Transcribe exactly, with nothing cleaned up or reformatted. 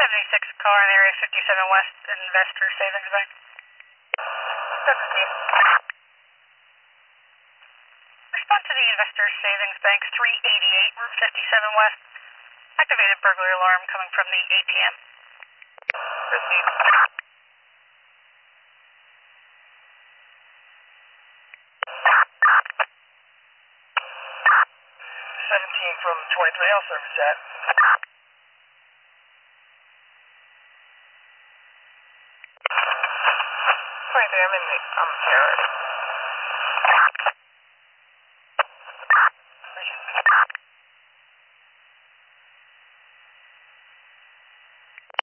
seventy-six car in area fifty-seven West Investor Savings Bank. Respond to the Investor Savings Bank three eighty-eight Route fifty-seven West. Activated burglary alarm coming from the A T M. Received. seventeen from twenty-three, I'll service that. twenty-three, I'm in the, I'm here.